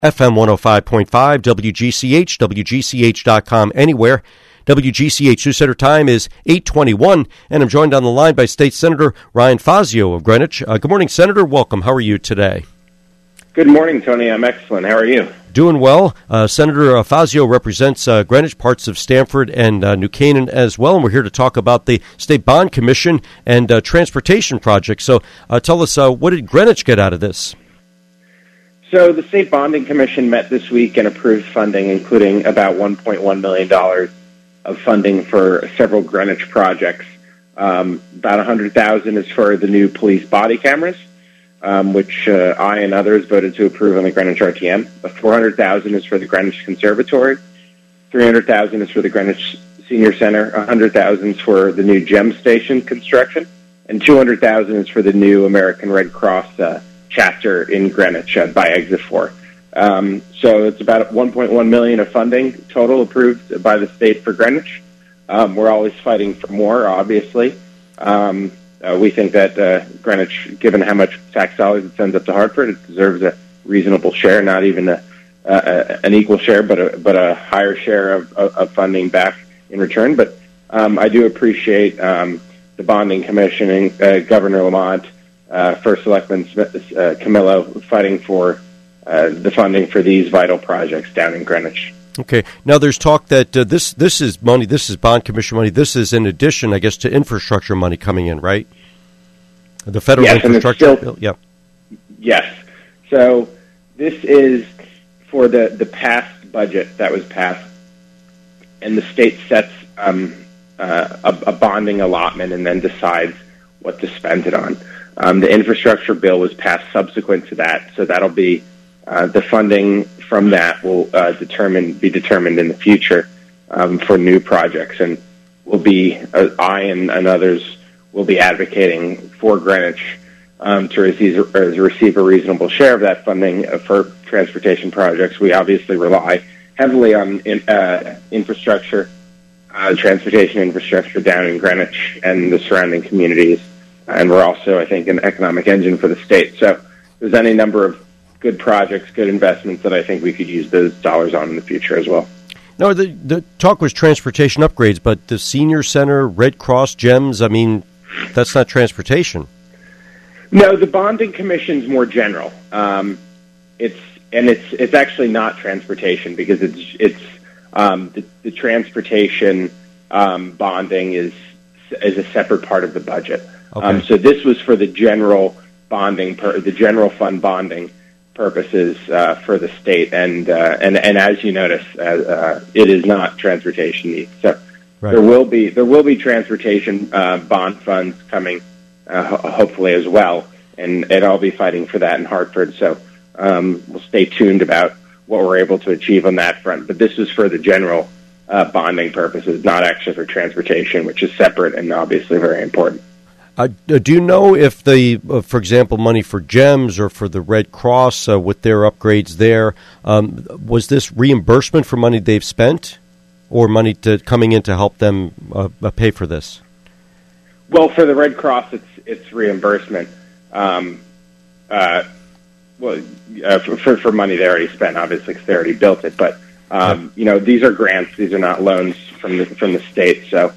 FM 105.5, WGCH, WGCH.com, anywhere. WGCH News Center time is 8:21, and I'm joined on the line by State Senator Ryan Fazio of Greenwich. Good morning, Senator. Welcome. How are you today? Good morning, Tony. I'm excellent. How are you? Doing well. Senator Fazio represents Greenwich, parts of Stamford and New Canaan as well, and we're here to talk about the State Bond Commission and transportation projects. So tell us, what did Greenwich get out of this? So the State Bonding Commission met this week and approved funding, including about $1.1 million of funding for several Greenwich projects. About $100,000 is for the new police body cameras, which I and others voted to approve on the Greenwich RTM. $400,000 is for the Greenwich Conservatory. $300,000 is for the Greenwich Senior Center. $100,000 is for the new GEM station construction, and $200,000 is for the new American Red Cross chapter in Greenwich by Exit 4. So it's about $1.1 million of funding total approved by the state for Greenwich. We're always fighting for more, obviously. We think that Greenwich, given how much tax dollars it sends up to Hartford, it deserves a reasonable share, not even an equal share, but a higher share of funding back in return. But I do appreciate the Bonding Commission and Governor Lamont, First Selectman Camillo fighting for the funding for these vital projects down in Greenwich. Okay. Now there's talk that this is money, this is Bond Commission money, this is in addition, I guess, to infrastructure money coming in, right? The federal infrastructure bill? Yeah. Yes. So this is for the past budget that was passed, and the state sets a bonding allotment and then decides what to spend it on. The infrastructure bill was passed subsequent to that, so that'll be the funding from that will be determined in the future for new projects, and will be I and others will be advocating for Greenwich to receive a reasonable share of that funding for transportation projects. We obviously rely heavily on infrastructure, transportation infrastructure down in Greenwich and the surrounding communities. And we're also, I think, an economic engine for the state. So there's any number of good projects, good investments that I think we could use those dollars on in the future as well. No, the talk was transportation upgrades, but the Senior Center, Red Cross, GEMS, I mean, that's not transportation. No, the Bonding Commission's more general. It's actually not transportation because it's the transportation bonding is a separate part of the budget. Okay. So this was for the general bonding, the general fund bonding purposes for the state, and as you notice, it is not transportation needs. So right. There will be transportation bond funds coming, hopefully as well, and I'll be fighting for that in Hartford. So we'll stay tuned about what we're able to achieve on that front. But this is for the general bonding purposes, not actually for transportation, which is separate and obviously very important. Do you know if the, for example, money for GEMS or for the Red Cross with their upgrades there, was this reimbursement for money they've spent or money coming in to help them pay for this? Well, for the Red Cross, it's reimbursement. For money they already spent, obviously, because they already built it. But these are grants; these are not loans from the state. So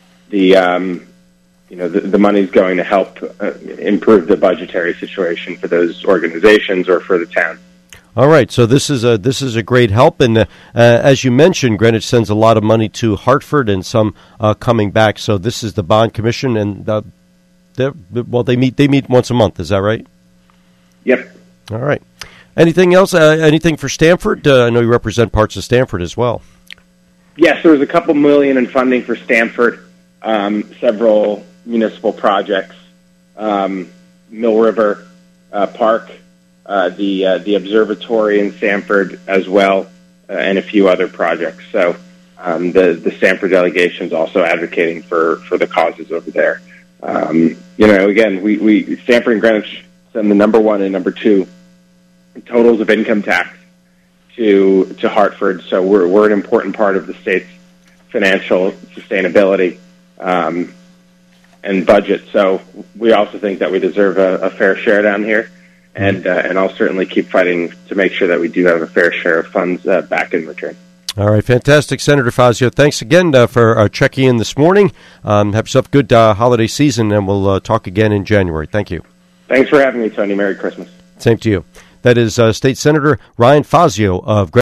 the money's going to help improve the budgetary situation for those organizations or for the town. All right, so this is a great help, and as you mentioned, Greenwich sends a lot of money to Hartford, and some coming back. So this is the Bond Commission, and they meet once a month. Is that right? Yep. All right. Anything else? Anything for Stamford? I know you represent parts of Stamford as well. Yes, there was a couple million in funding for Stamford. Several municipal projects, Mill River Park, the observatory in Stamford as well, and a few other projects. So the Stamford delegation is also advocating for the causes over there. Again, we Stamford and Greenwich send the number one and number two totals of income tax to Hartford. So we're an important part of the state's financial sustainability and budget. So we also think that we deserve a fair share down here. and I'll certainly keep fighting to make sure that we do have a fair share of funds back in return. All right, fantastic, Senator Fazio. Thanks again for checking in this morning. Have yourself a good holiday season, and we'll talk again in January. Thank you. Thanks for having me, Tony. Merry Christmas. Same to you. That is State Senator Ryan Fazio of